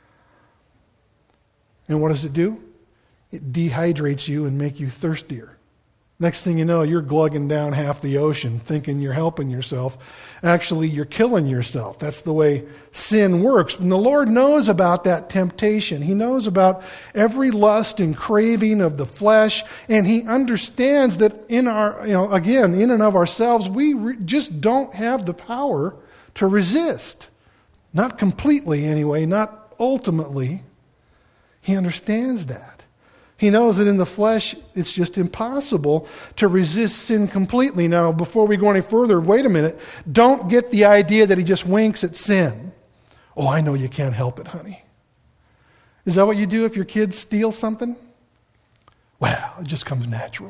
And what does it do? It dehydrates you and makes you thirstier. Next thing you know, you're glugging down half the ocean thinking you're helping yourself. Actually, you're killing yourself. That's the way sin works. And the Lord knows about that temptation. He knows about every lust and craving of the flesh. And He understands that in our, you know, again, in and of ourselves, we re- just don't have the power to resist. Not completely anyway, not ultimately. He understands that. He knows that in the flesh, it's just impossible to resist sin completely. Now, before we go any further, wait a minute. Don't get the idea that He just winks at sin. Oh, I know you can't help it, honey. Is that what you do if your kids steal something? Well, it just comes natural.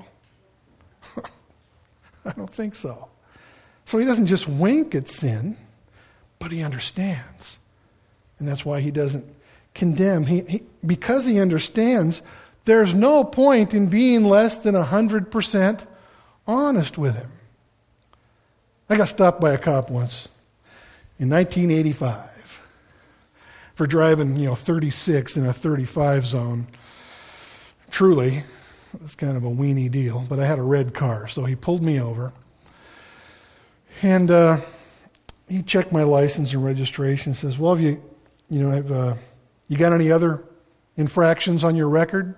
I don't think so. So He doesn't just wink at sin, but He understands. And that's why He doesn't condemn. He, he, because He understands, there's no point in being less than one hundred percent honest with Him. I got stopped by a cop once in nineteen eighty-five for driving, you know, thirty-six in a thirty-five zone. Truly, it's kind of a weenie deal, but I had a red car, so he pulled me over. And uh, he checked my license and registration and says, well, have you, you know, have, uh, you got any other infractions on your record?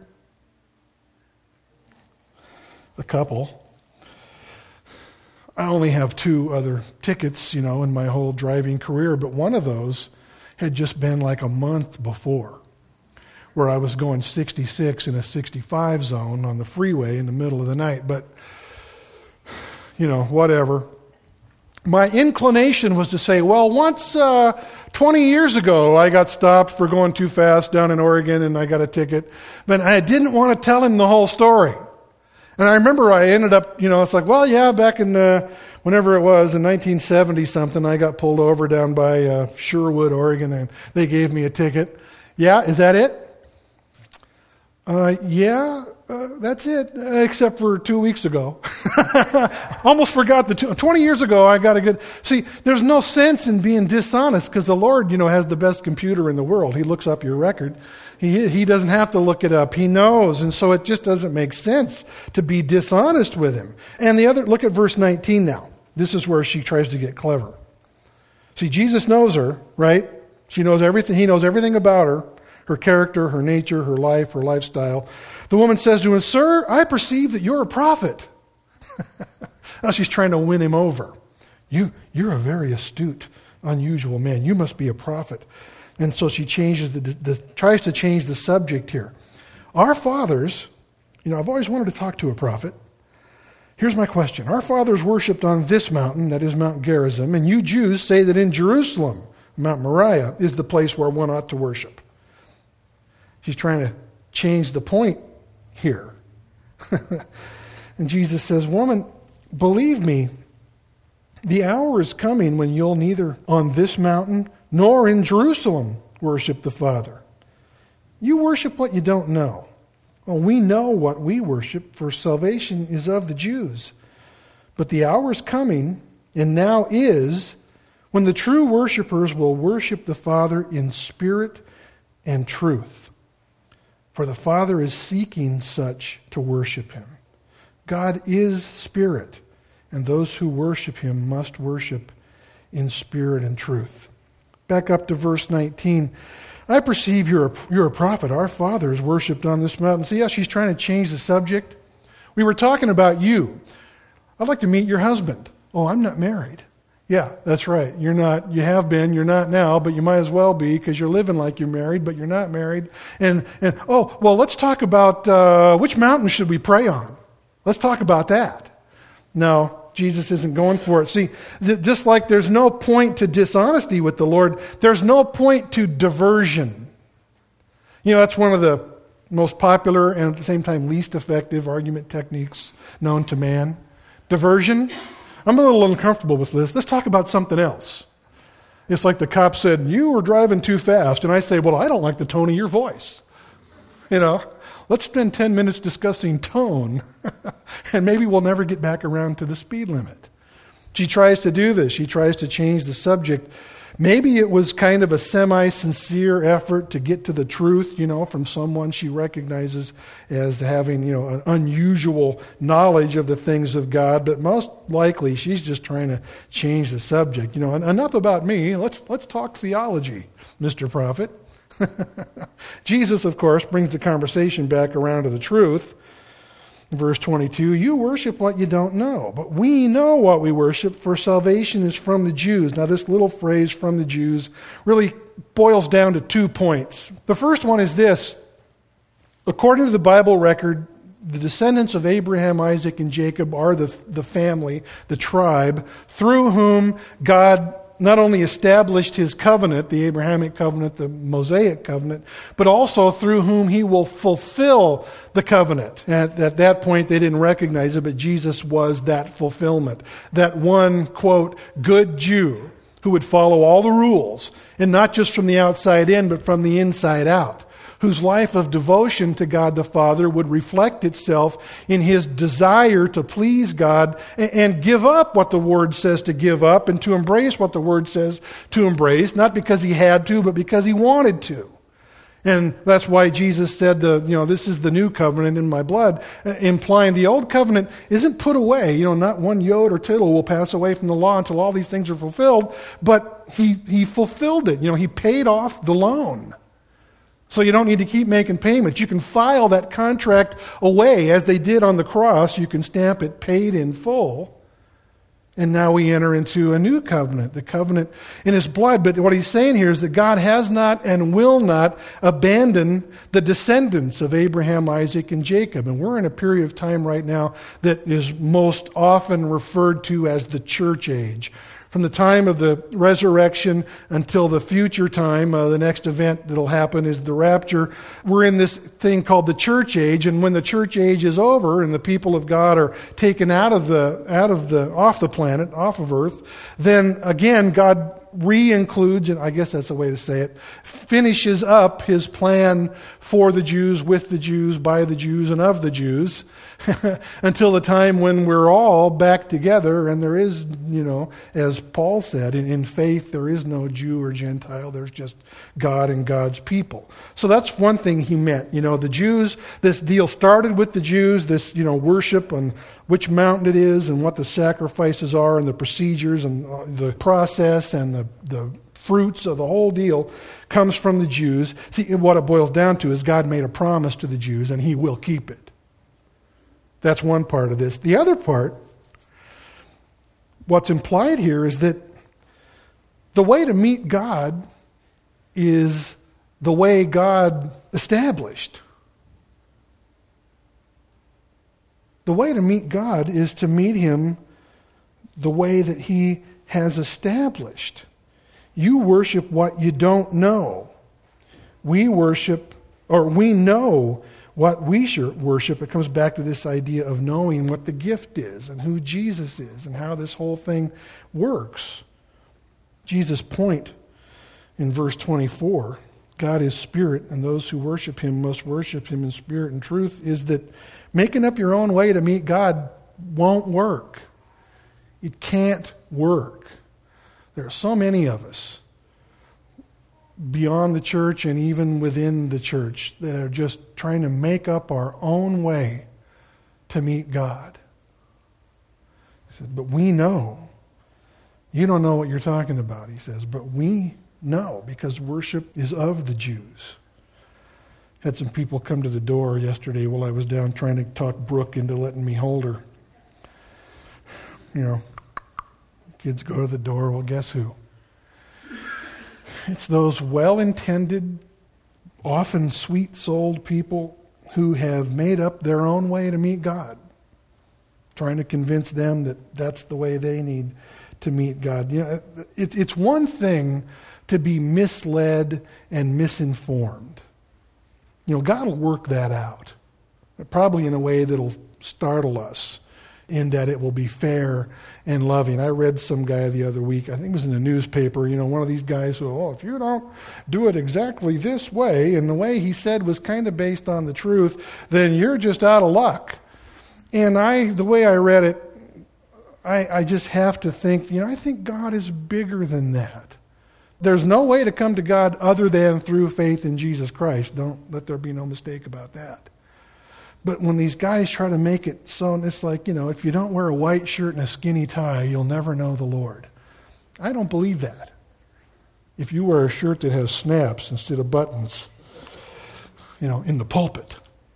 A couple. I only have two other tickets, you know, in my whole driving career, but one of those had just been like a month before, where I was going sixty-six in a sixty-five zone on the freeway in the middle of the night. But, you know, whatever. My inclination was to say, well, once uh, twenty years ago, I got stopped for going too fast down in Oregon and I got a ticket. But I didn't want to tell him the whole story. And I remember I ended up, you know, it's like, well, yeah, back in uh, whenever it was, in nineteen seventy something, I got pulled over down by uh, Sherwood, Oregon, and they gave me a ticket. Yeah, is that it? Uh, yeah, uh, that's it, uh, except for two weeks ago. Almost forgot the two, twenty years ago I got a good, see, there's no sense in being dishonest because the Lord, you know, has the best computer in the world. He looks up your record. He, he doesn't have to look it up. He knows. And so it just doesn't make sense to be dishonest with him. And the other, look at verse nineteen now. This is where she tries to get clever. See, Jesus knows her, right? She knows everything. He knows everything about her. Her character, her nature, her life, her lifestyle. The woman says to him, "Sir, I perceive that you're a prophet." Now she's trying to win him over. You, you're a very astute, unusual man. You must be a prophet. And so she changes the, the tries to change the subject here. Our fathers, you know, I've always wanted to talk to a prophet. Here's my question. Our fathers worshipped on this mountain, that is Mount Gerizim, and you Jews say that in Jerusalem, Mount Moriah, is the place where one ought to worship. She's trying to change the point here. And Jesus says, "Woman, believe me, the hour is coming when you'll neither on this mountain nor in Jerusalem worship the Father. You worship what you don't know. Well, we know what we worship, for salvation is of the Jews. But the hour is coming, and now is, when the true worshipers will worship the Father in spirit and truth. For the Father is seeking such to worship him. God is spirit, and those who worship him must worship in spirit and truth." Back up to verse nineteen. "I perceive you're a, you're a prophet. Our fathers worshipped on this mountain." See how she's trying to change the subject? We were talking about you. "I'd like to meet your husband." "Oh, I'm not married." "Yeah, that's right. You're not. You have been. You're not now, but you might as well be because you're living like you're married, but you're not married." And, and oh, well, let's talk about uh, which mountain should we pray on? Let's talk about that. No, Jesus isn't going for it. See, th- just like there's no point to dishonesty with the Lord, there's no point to diversion. You know, that's one of the most popular and at the same time least effective argument techniques known to man. Diversion. I'm a little uncomfortable with this. Let's talk about something else. It's like the cop said, "You were driving too fast." And I say, "Well, I don't like the tone of your voice." You know, let's spend ten minutes discussing tone, and maybe we'll never get back around to the speed limit. She tries to do this. She tries to change the subject. Maybe it was kind of a semi-sincere effort to get to the truth, you know, from someone she recognizes as having, you know, an unusual knowledge of the things of God. But most likely, she's just trying to change the subject. You know, enough about me. Let's let's talk theology, Mister Prophet. Jesus, of course, brings the conversation back around to the truth. Verse twenty-two, "You worship what you don't know, but we know what we worship, for salvation is from the Jews." Now, this little phrase, "from the Jews," really boils down to two points. The first one is this. According to the Bible record, the descendants of Abraham, Isaac, and Jacob are the, the family, the tribe, through whom God not only established his covenant, the Abrahamic covenant, the Mosaic covenant, but also through whom he will fulfill the covenant. At, at that point, they didn't recognize it, but Jesus was that fulfillment. That one, quote, good Jew who would follow all the rules, and not just from the outside in, but from the inside out, whose life of devotion to God the Father would reflect itself in his desire to please God and give up what the Word says to give up and to embrace what the Word says to embrace, not because he had to, but because he wanted to. And that's why Jesus said, the, you know, this is the new covenant in my blood, implying the old covenant isn't put away. You know, not one jot or tittle will pass away from the law until all these things are fulfilled, but he, he fulfilled it. You know, he paid off the loan. So you don't need to keep making payments. You can file that contract away as they did on the cross. You can stamp it paid in full. And now we enter into a new covenant, the covenant in his blood. But what he's saying here is that God has not and will not abandon the descendants of Abraham, Isaac, and Jacob. And we're in a period of time right now that is most often referred to as the church age. From the time of the resurrection until the future time, uh, the next event that'll happen is the rapture. We're in this thing called the church age, and when the church age is over and the people of God are taken out of the out of the off the planet, off of earth, then again God re-includes, and I guess that's the way to say it, finishes up his plan for the Jews, with the Jews, by the Jews, and of the Jews, until the time when we're all back together, and there is, you know, as Paul said, in, in faith there is no Jew or Gentile, there's just God and God's people. So that's one thing he meant. You know, the Jews, this deal started with the Jews, this, you know, worship on which mountain it is and what the sacrifices are and the procedures and the process and the, the fruits of the whole deal comes from the Jews. See, what it boils down to is God made a promise to the Jews and he will keep it. That's one part of this. The other part, what's implied here is that the way to meet God is the way God established. The way to meet God is to meet him the way that he has established. You worship what you don't know. We worship, or we know what we should worship. It comes back to this idea of knowing what the gift is and who Jesus is and how this whole thing works. Jesus' point in verse twenty-four, God is spirit, and those who worship him must worship him in spirit and truth, is that making up your own way to meet God won't work. It can't work. There are so many of us beyond the church and even within the church that are just trying to make up our own way to meet God. He said, but we know. You don't know what you're talking about, he says, but we know because worship is of the Jews. Had some people come to the door yesterday while I was down trying to talk Brooke into letting me hold her. You know, kids go to the door, well, guess who? It's those well-intended, often sweet-souled people who have made up their own way to meet God, trying to convince them that that's the way they need to meet God. You know, it, it's one thing to be misled and misinformed. You know, God will work that out, probably in a way that'll startle us, in that it will be fair and loving. I read some guy the other week, I think it was in the newspaper, you know, one of these guys who, oh, if you don't do it exactly this way, and the way he said was kind of based on the truth, then you're just out of luck. And I, the way I read it, I, I just have to think, you know, I think God is bigger than that. There's no way to come to God other than through faith in Jesus Christ. Don't let there be no mistake about that. But when these guys try to make it so, it's like, you know, if you don't wear a white shirt and a skinny tie, you'll never know the Lord. I don't believe that. If you wear a shirt that has snaps instead of buttons, you know, in the pulpit,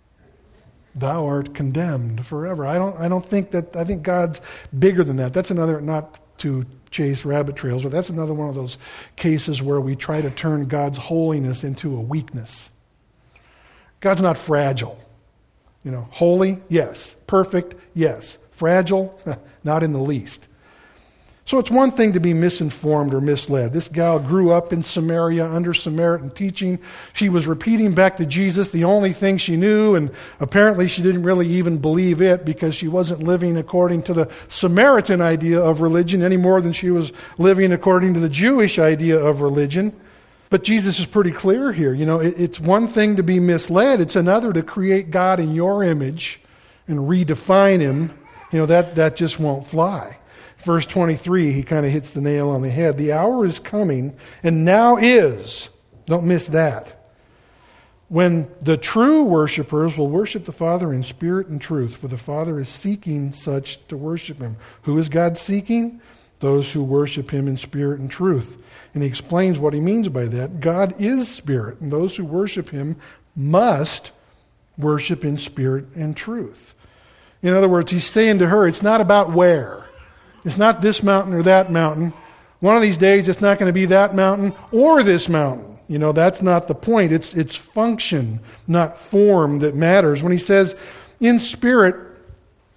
thou art condemned forever. I don't I don't think that, I think God's bigger than that. That's another, not to chase rabbit trails, but that's another one of those cases where we try to turn God's holiness into a weakness. God's not fragile. You know, holy, yes. Perfect, yes. Fragile, not in the least. So it's one thing to be misinformed or misled. This gal grew up in Samaria under Samaritan teaching. She was repeating back to Jesus the only thing she knew, and apparently she didn't really even believe it because she wasn't living according to the Samaritan idea of religion any more than she was living according to the Jewish idea of religion. But Jesus is pretty clear here. You know, it, it's one thing to be misled. It's another to create God in your image and redefine him. You know, that, that just won't fly. Verse twenty-three, he kind of hits the nail on the head. The hour is coming, and now is. Don't miss that. When the true worshipers will worship the Father in spirit and truth, for the Father is seeking such to worship him. Who is God seeking? Those who worship him in spirit and truth. And he explains what he means by that. God is spirit, and those who worship him must worship in spirit and truth. In other words, he's saying to her, it's not about where. It's not this mountain or that mountain. One of these days, it's not going to be that mountain or this mountain. You know, that's not the point. It's, it's function, not form, that matters. When he says in spirit,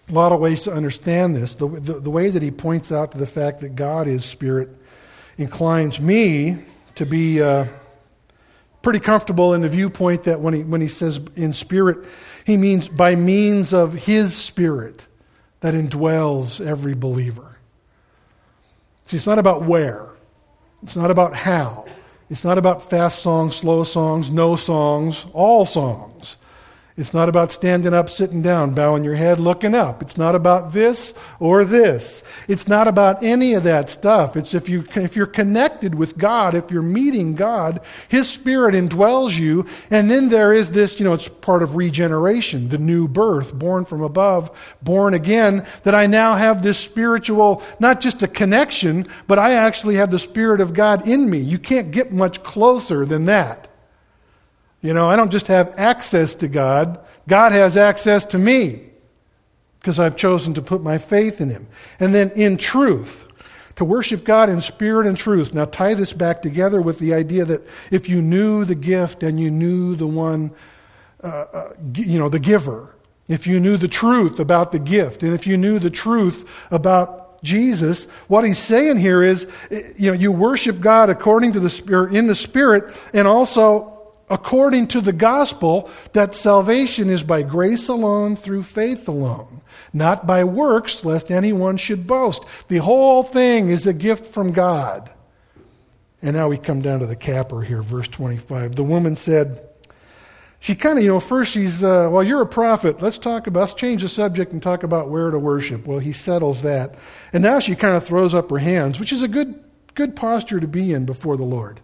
a lot of ways to understand this. The, the, the way that he points out to the fact that God is Spirit inclines me to be uh, pretty comfortable in the viewpoint that when he when he says in Spirit, he means by means of His Spirit that indwells every believer. See, it's not about where. It's not about how. It's not about fast songs, slow songs, no songs, all songs. It's not about standing up, sitting down, bowing your head, looking up. It's not about this or this. It's not about any of that stuff. It's if you if you're connected with God, if you're meeting God, His Spirit indwells you, and then there is this, you know, it's part of regeneration, the new birth, born from above, born again, that I now have this spiritual, not just a connection, but I actually have the Spirit of God in me. You can't get much closer than that. You know, I don't just have access to God. God has access to me because I've chosen to put my faith in Him. And then in truth, to worship God in spirit and truth. Now tie this back together with the idea that if you knew the gift and you knew the one, uh, uh, you know, the giver, if you knew the truth about the gift, and if you knew the truth about Jesus, what he's saying here is, you know, you worship God according to the Spirit, in the Spirit, and also according to the gospel, that salvation is by grace alone, through faith alone, not by works, lest anyone should boast. The whole thing is a gift from God. And now we come down to the capper here, verse twenty-five. The woman said, she kind of, you know, first she's, uh, well, you're a prophet. Let's talk about, let's change the subject and talk about where to worship. Well, he settles that. And now she kind of throws up her hands, which is a good, good posture to be in before the Lord.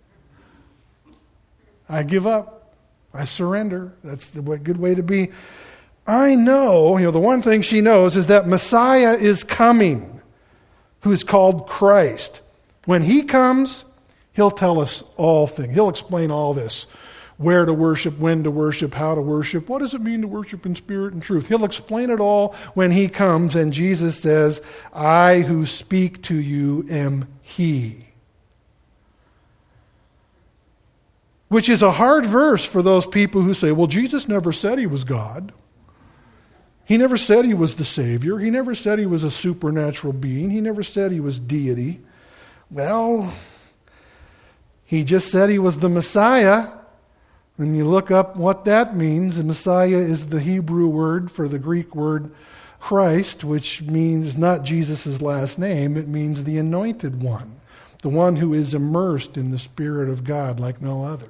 I give up. I surrender. That's the good way to be. I know, you know, the one thing she knows is that Messiah is coming, who is called Christ. When He comes, He'll tell us all things. He'll explain all this. Where to worship, when to worship, how to worship. What does it mean to worship in spirit and truth? He'll explain it all when He comes, and Jesus says, I who speak to you am He. Which is a hard verse for those people who say, well, Jesus never said He was God. He never said He was the Savior. He never said He was a supernatural being. He never said He was deity. Well, He just said He was the Messiah. And you look up what that means. The Messiah is the Hebrew word for the Greek word Christ, which means not Jesus' last name. It means the anointed one, the one who is immersed in the Spirit of God like no other.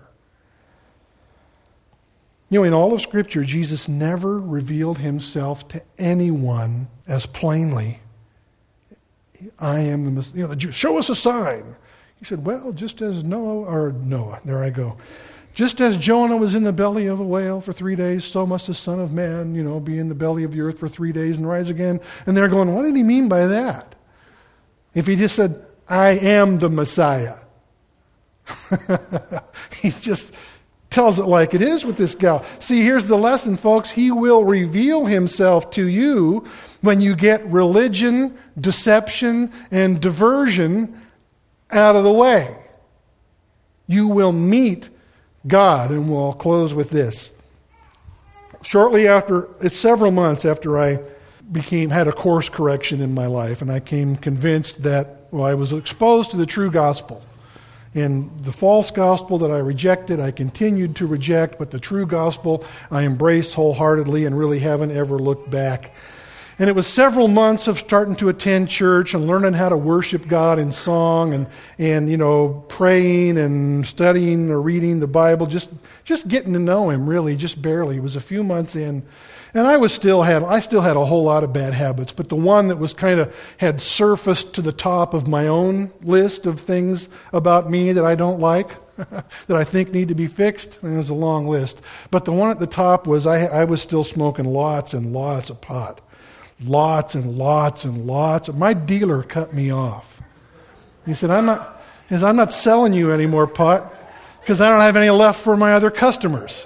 You know, in all of Scripture, Jesus never revealed Himself to anyone as plainly, I am the Messiah. You know, the Jew, show us a sign. He said, well, just as Noah, or Noah, there I go. Just as Jonah was in the belly of a whale for three days, so must the Son of Man, you know, be in the belly of the earth for three days and rise again. And they're going, what did He mean by that? If He just said, I am the Messiah. He just tells it like it is with this gal. See, here's the lesson, folks. He will reveal Himself to you when you get religion, deception, and diversion out of the way. You will meet God, and we'll close with this. Shortly after, it's several months after I became had a course correction in my life, and I came convinced that, well, I was exposed to the true gospel. And the false gospel that I rejected, I continued to reject, but the true gospel I embraced wholeheartedly and really haven't ever looked back. And it was several months of starting to attend church and learning how to worship God in song and, and you know, praying and studying or reading the Bible, just, just getting to know Him, really, just barely. It was a few months in. And I was still had I still had a whole lot of bad habits, but the one that was kind of had surfaced to the top of my own list of things about me that I don't like, that I think need to be fixed, and it was a long list. But the one at the top was I, I was still smoking lots and lots of pot. Lots and lots and lots. My dealer cut me off. He said, I'm not, he said, I'm not selling you any more pot because I don't have any left for my other customers.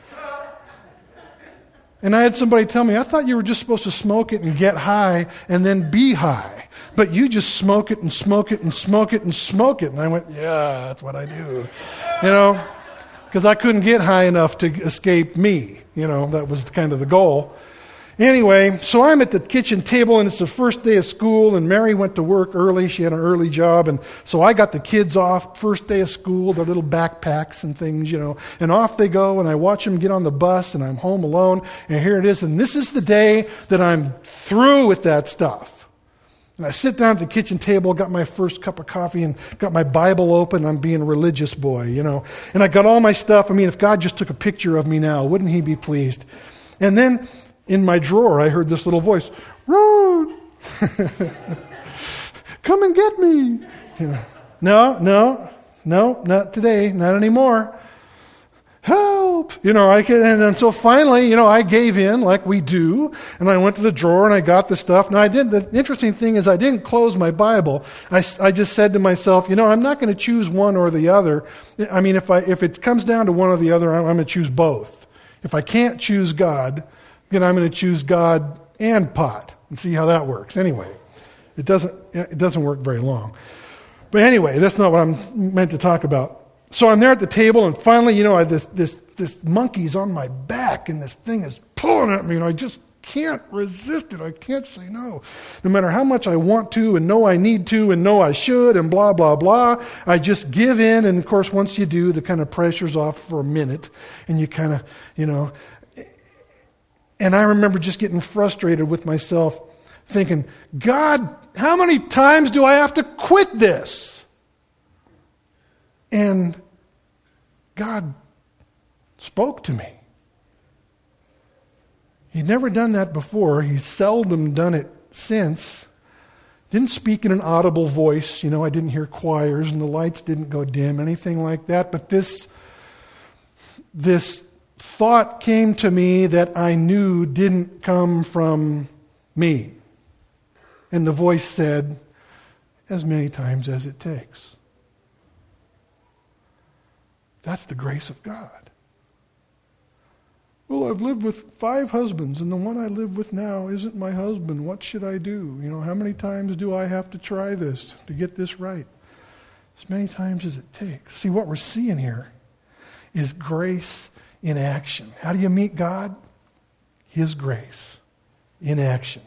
And I had somebody tell me, I thought you were just supposed to smoke it and get high and then be high. But you just smoke it and smoke it and smoke it and smoke it. And I went, yeah, that's what I do. You know, because I couldn't get high enough to escape me. You know, that was kind of the goal. Anyway, so I'm at the kitchen table, and it's the first day of school, and Mary went to work early. She had an early job, and so I got the kids off, first day of school, their little backpacks and things, you know, and off they go, and I watch them get on the bus, and I'm home alone, and here it is, and this is the day that I'm through with that stuff. And I sit down at the kitchen table, got my first cup of coffee, and got my Bible open. I'm being a religious boy, you know, and I got all my stuff. I mean, if God just took a picture of me now, wouldn't he be pleased? And then in my drawer, I heard this little voice, Rod, come and get me. You know, no, no, no, not today, not anymore. Help! You know, I can, and then so finally, you know, I gave in like we do, and I went to the drawer and I got the stuff. Now, I didn't. The interesting thing is, I didn't close my Bible. I, I just said to myself, you know, I'm not going to choose one or the other. I mean, if I if it comes down to one or the other, I'm, I'm going to choose both. If I can't choose God, then I'm going to choose God and pot and see how that works. Anyway, it doesn't it doesn't work very long. But anyway, that's not what I'm meant to talk about. So I'm there at the table, and finally, you know, I, this this this monkey's on my back, and this thing is pulling at me, and I just can't resist it. I can't say no. No matter how much I want to, and know I need to, and know I should, and blah, blah, blah, I just give in, and of course, once you do, the kind of pressure's off for a minute, and you kind of, you know, and I remember just getting frustrated with myself, thinking, God, how many times do I have to quit this? And God spoke to me. He'd never done that before. He's seldom done it since. Didn't speak in an audible voice. You know, I didn't hear choirs and the lights didn't go dim, anything like that. But this, this thought came to me that I knew didn't come from me. And the voice said, as many times as it takes. That's the grace of God. Well, I've lived with five husbands, and the one I live with now isn't my husband. What should I do? You know, how many times do I have to try this to get this right? As many times as it takes. See, what we're seeing here is grace in action. How do you meet God? His grace in action.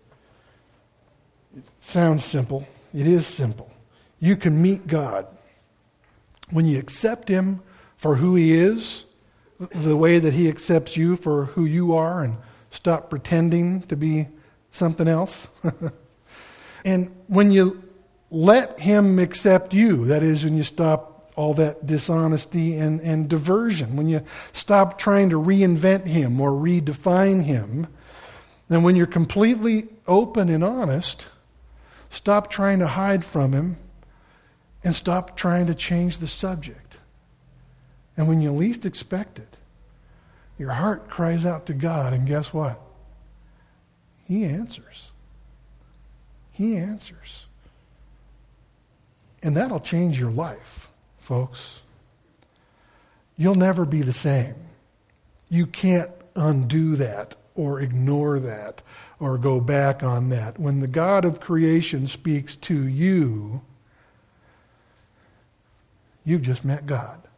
It sounds simple. It is simple. You can meet God when you accept Him for who He is, the way that He accepts you for who you are, and stop pretending to be something else. And when you let Him accept you, that is, when you stop all that dishonesty and, and diversion, when you stop trying to reinvent Him or redefine Him, then when you're completely open and honest, stop trying to hide from Him and stop trying to change the subject. And when you least expect it, your heart cries out to God, and guess what? He answers. He answers. And that'll change your life, folks. You'll never be the same. You can't undo that or ignore that or go back on that. When the God of creation speaks to you, you've just met God.